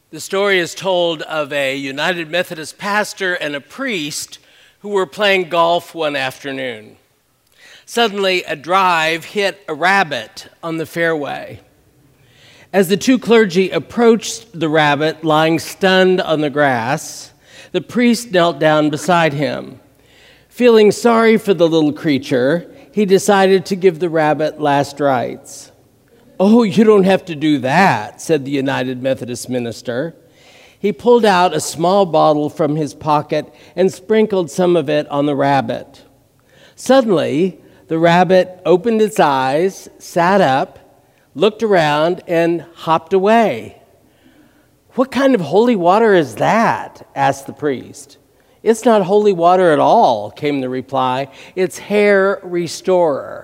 The story is told of a United Methodist pastor and a priest who were playing golf one afternoon. Suddenly, a drive hit a rabbit on the fairway. As the two clergy approached the rabbit lying stunned on the grass, the priest knelt down beside him. Feeling sorry for the little creature, he decided to give the rabbit last rites. "Oh, you don't have to do that," said the United Methodist minister. He pulled out a small bottle from his pocket and sprinkled some of it on the rabbit. Suddenly, the rabbit opened its eyes, sat up, looked around, and hopped away. "What kind of holy water is that?" asked the priest. "It's not holy water at all," came the reply. "It's hair restorer."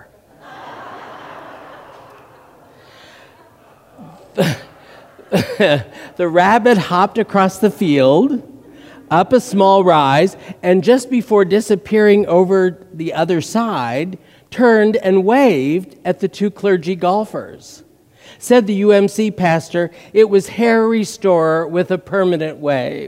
The rabbit hopped across the field, up a small rise, and just before disappearing over the other side, turned and waved at the two clergy golfers. Said the UMC pastor, it was hair restorer with a permanent wave.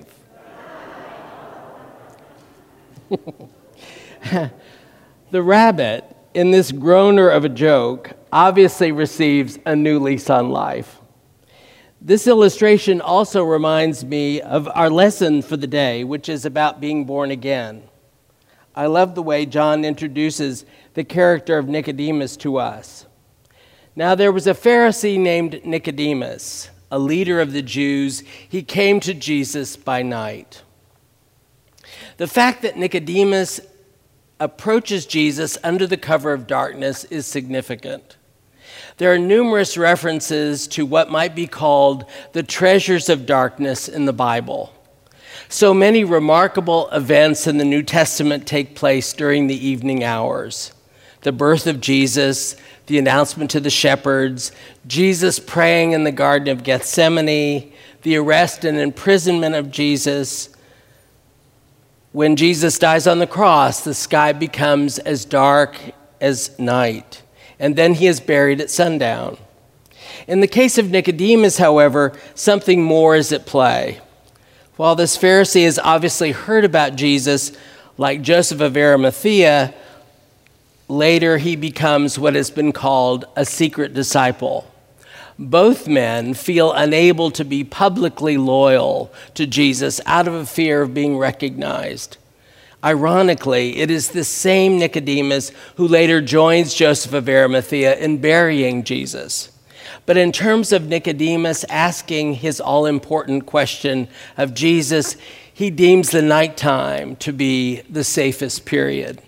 The rabbit, in this groaner of a joke, obviously receives a new lease on life. This illustration also reminds me of our lesson for the day, which is about being born again. I love the way John introduces the character of Nicodemus to us. Now there was a Pharisee named Nicodemus, a leader of the Jews. He came to Jesus by night. The fact that Nicodemus approaches Jesus under the cover of darkness is significant. There are numerous references to what might be called the treasures of darkness in the Bible. So many remarkable events in the New Testament take place during the evening hours. The birth of Jesus, the announcement to the shepherds, Jesus praying in the Garden of Gethsemane, the arrest and imprisonment of Jesus. When Jesus dies on the cross, the sky becomes as dark as night, and then he is buried at sundown. In the case of Nicodemus, however, something more is at play. While this Pharisee has obviously heard about Jesus, like Joseph of Arimathea, later he becomes what has been called a secret disciple. Both men feel unable to be publicly loyal to Jesus out of a fear of being recognized. Ironically, it is this same Nicodemus who later joins Joseph of Arimathea in burying Jesus. But in terms of Nicodemus asking his all-important question of Jesus, he deems the nighttime to be the safest period.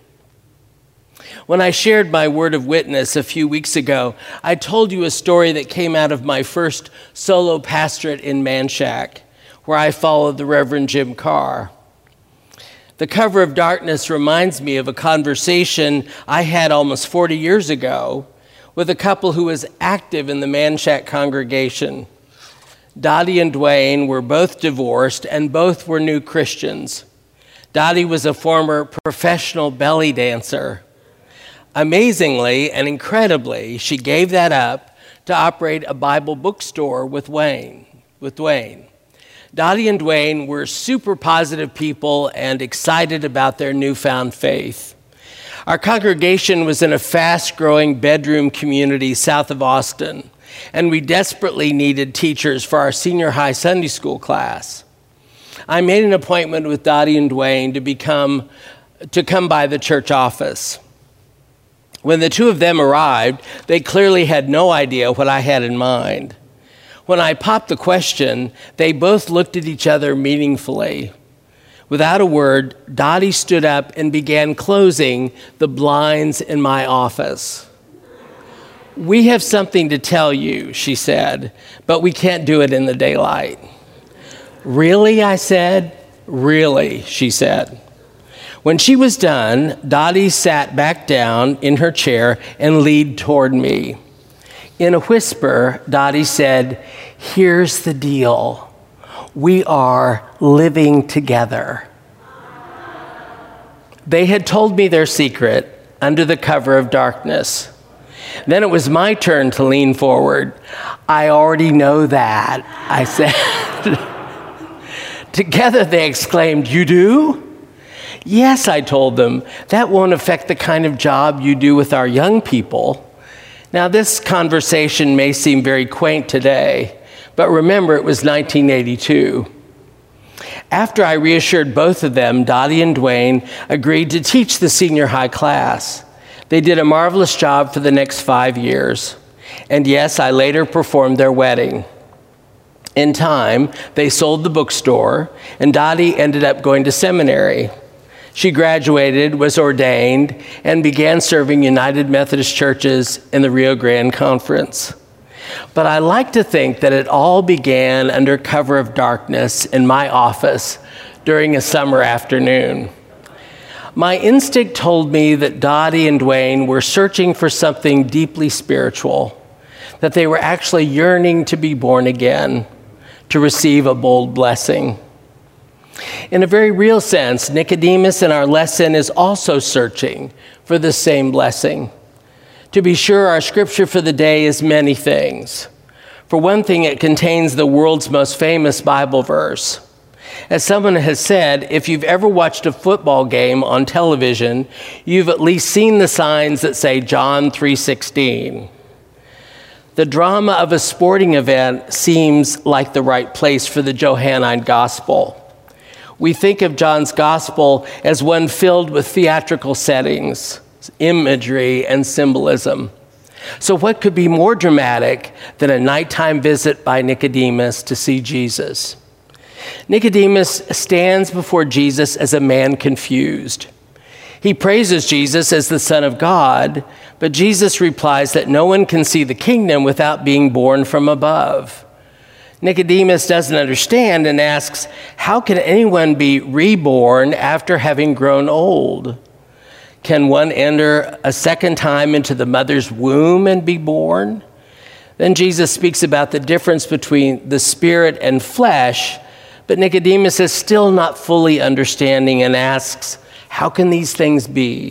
When I shared my word of witness a few weeks ago, I told you a story that came out of my first solo pastorate in Manchac, where I followed the Reverend Jim Carr. The cover of darkness reminds me of a conversation I had almost 40 years ago with a couple who was active in the Manchac congregation. Dottie and Dwayne were both divorced and both were new Christians. Dottie was a former professional belly dancer. Amazingly and incredibly, she gave that up to operate a Bible bookstore with Dwayne. Dottie and Dwayne were super positive people and excited about their newfound faith. Our congregation was in a fast-growing bedroom community south of Austin, and we desperately needed teachers for our senior high Sunday school class. I made an appointment with Dottie and Dwayne to come by the church office. When the two of them arrived, they clearly had no idea what I had in mind. When I popped the question, they both looked at each other meaningfully. Without a word, Dottie stood up and began closing the blinds in my office. "We have something to tell you," she said, "but we can't do it in the daylight." "Really?" I said. "Really," she said. When she was done, Dottie sat back down in her chair and leaned toward me. In a whisper, Dottie said, "Here's the deal. We are living together." They had told me their secret under the cover of darkness. Then it was my turn to lean forward. "I already know that," I said. Together they exclaimed, "You do?" "Yes," I told them, "that won't affect the kind of job you do with our young people." Now, this conversation may seem very quaint today, but remember, it was 1982. After I reassured both of them, Dottie and Dwayne agreed to teach the senior high class. They did a marvelous job for the next 5 years. And yes, I later performed their wedding. In time, they sold the bookstore, and Dottie ended up going to seminary. She graduated, was ordained, and began serving United Methodist churches in the Rio Grande Conference. But I like to think that it all began under cover of darkness in my office during a summer afternoon. My instinct told me that Dottie and Dwayne were searching for something deeply spiritual, that they were actually yearning to be born again, to receive a bold blessing. In a very real sense, Nicodemus in our lesson is also searching for the same blessing. To be sure, our scripture for the day is many things. For one thing, it contains the world's most famous Bible verse. As someone has said, if you've ever watched a football game on television, you've at least seen the signs that say John 3:16. The drama of a sporting event seems like the right place for the Johannine Gospel. We think of John's Gospel as one filled with theatrical settings, imagery, and symbolism. So what could be more dramatic than a nighttime visit by Nicodemus to see Jesus? Nicodemus stands before Jesus as a man confused. He praises Jesus as the Son of God, but Jesus replies that no one can see the kingdom without being born from above. Nicodemus doesn't understand and asks, how can anyone be reborn after having grown old? Can one enter a second time into the mother's womb and be born? Then Jesus speaks about the difference between the spirit and flesh, but Nicodemus is still not fully understanding and asks, how can these things be?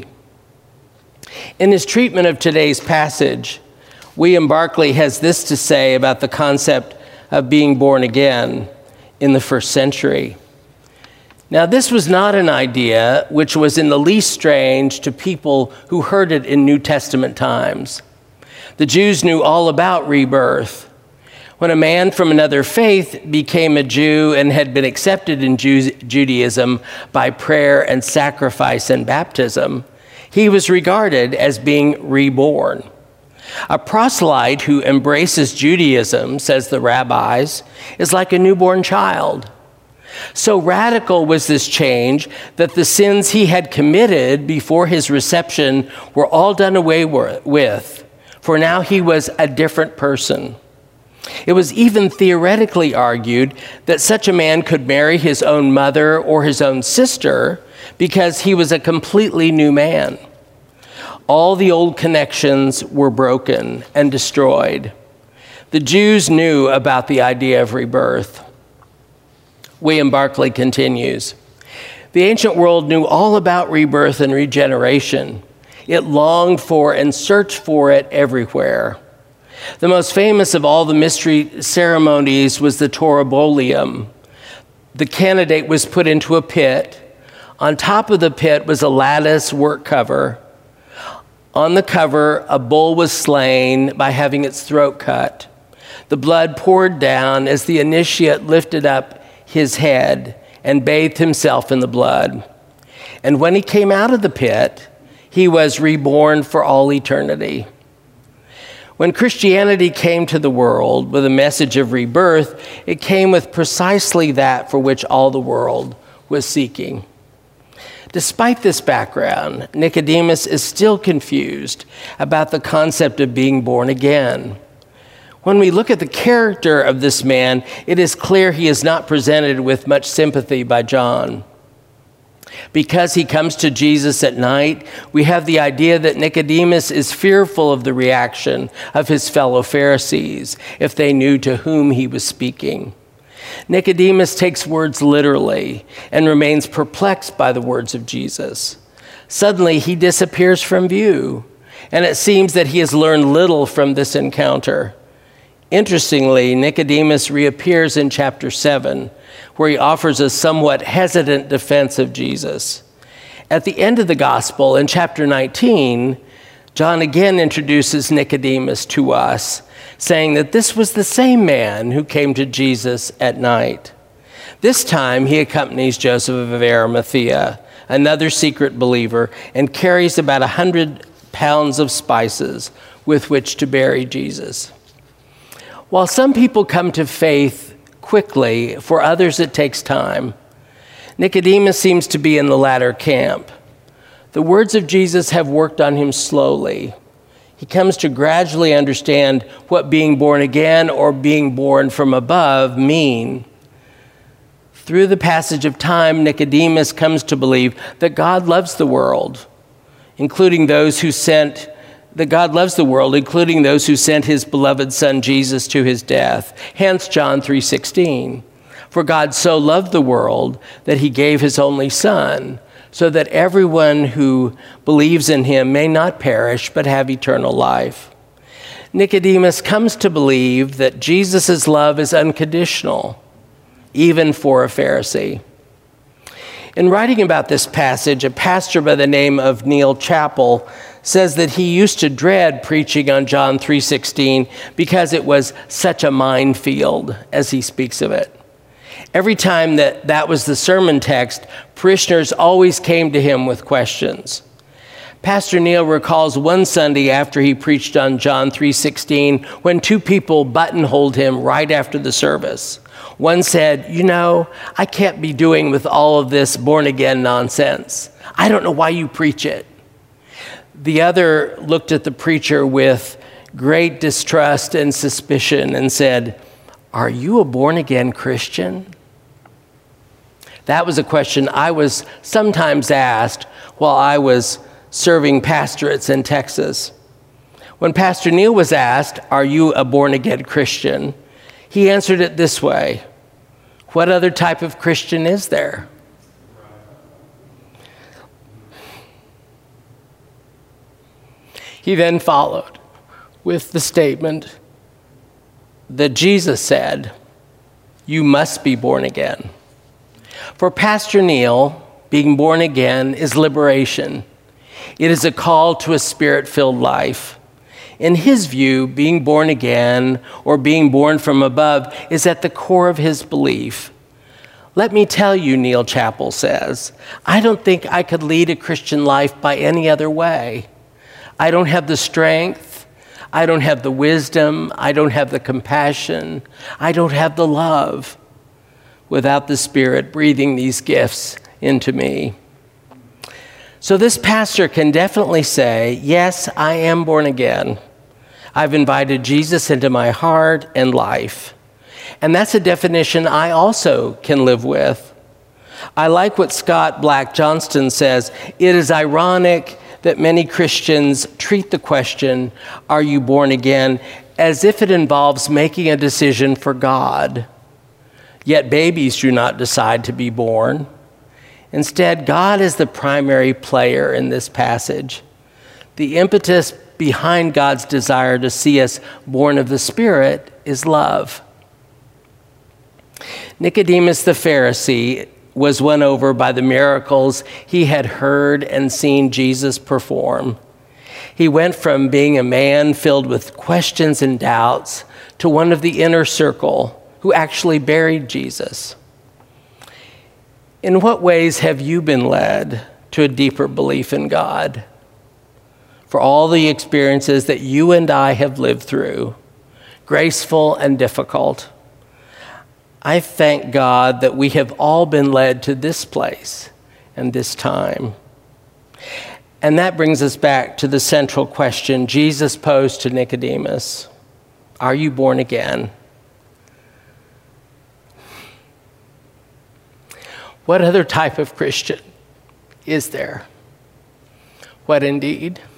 In his treatment of today's passage, William Barclay has this to say about the concept of being born again in the first century. Now, this was not an idea which was in the least strange to people who heard it in New Testament times. The Jews knew all about rebirth. When a man from another faith became a Jew and had been accepted in Judaism by prayer and sacrifice and baptism, he was regarded as being reborn. A proselyte who embraces Judaism, says the rabbis, is like a newborn child. So radical was this change that the sins he had committed before his reception were all done away with, for now he was a different person. It was even theoretically argued that such a man could marry his own mother or his own sister because he was a completely new man. All the old connections were broken and destroyed. The Jews knew about the idea of rebirth. William Barclay continues, the ancient world knew all about rebirth and regeneration. It longed for and searched for it everywhere. The most famous of all the mystery ceremonies was the Torah-bolium. The candidate was put into a pit. On top of the pit was a lattice work cover. On the cover, a bull was slain by having its throat cut. The blood poured down as the initiate lifted up his head and bathed himself in the blood. And when he came out of the pit, he was reborn for all eternity. When Christianity came to the world with a message of rebirth, it came with precisely that for which all the world was seeking. Despite this background, Nicodemus is still confused about the concept of being born again. When we look at the character of this man, it is clear he is not presented with much sympathy by John. Because he comes to Jesus at night, we have the idea that Nicodemus is fearful of the reaction of his fellow Pharisees if they knew to whom he was speaking. Nicodemus takes words literally and remains perplexed by the words of Jesus. Suddenly, he disappears from view, and it seems that he has learned little from this encounter. Interestingly, Nicodemus reappears in chapter 7, where he offers a somewhat hesitant defense of Jesus. At the end of the gospel, in chapter 19, John again introduces Nicodemus to us, saying that this was the same man who came to Jesus at night. This time, he accompanies Joseph of Arimathea, another secret believer, and carries about 100 pounds of spices with which to bury Jesus. While some people come to faith quickly, for others it takes time. Nicodemus seems to be in the latter camp. The words of Jesus have worked on him slowly. He comes to gradually understand what being born again or being born from above mean. Through the passage of time, Nicodemus comes to believe that God loves the world, including those who sent his beloved Son Jesus to his death. Hence John 3:16. For God so loved the world that he gave his only Son, so that everyone who believes in him may not perish but have eternal life. Nicodemus comes to believe that Jesus' love is unconditional, even for a Pharisee. In writing about this passage, a pastor by the name of Neil Chappell says that he used to dread preaching on John 3:16 because it was such a minefield, as he speaks of it. Every time that was the sermon text, parishioners always came to him with questions. Pastor Neil recalls one Sunday after he preached on John 3:16 when two people buttonholed him right after the service. One said, I can't be doing with all of this born-again nonsense. I don't know why you preach it. The other looked at the preacher with great distrust and suspicion and said, "Are you a born-again Christian?" That was a question I was sometimes asked while I was serving pastorates in Texas. When Pastor Neil was asked, "Are you a born-again Christian?" he answered it this way: "What other type of Christian is there?" He then followed with the statement that Jesus said, "You must be born again." For Pastor Neil, being born again is liberation. It is a call to a spirit-filled life. In his view, being born again or being born from above is at the core of his belief. Let me tell you, Neil Chappell says, I don't think I could lead a Christian life by any other way. I don't have the strength. I don't have the wisdom. I don't have the compassion. I don't have the love without the Spirit breathing these gifts into me. So this pastor can definitely say, yes, I am born again. I've invited Jesus into my heart and life. And that's a definition I also can live with. I like what Scott Black Johnston says. It is ironic that many Christians treat the question, are you born again, as if it involves making a decision for God. Yet babies do not decide to be born. Instead, God is the primary player in this passage. The impetus behind God's desire to see us born of the Spirit is love. Nicodemus the Pharisee was won over by the miracles he had heard and seen Jesus perform. He went from being a man filled with questions and doubts to one of the inner circle who actually buried Jesus. In what ways have you been led to a deeper belief in God? For all the experiences that you and I have lived through, graceful and difficult, I thank God that we have all been led to this place and this time. And that brings us back to the central question Jesus posed to Nicodemus. Are you born again? What other type of Christian is there? What indeed?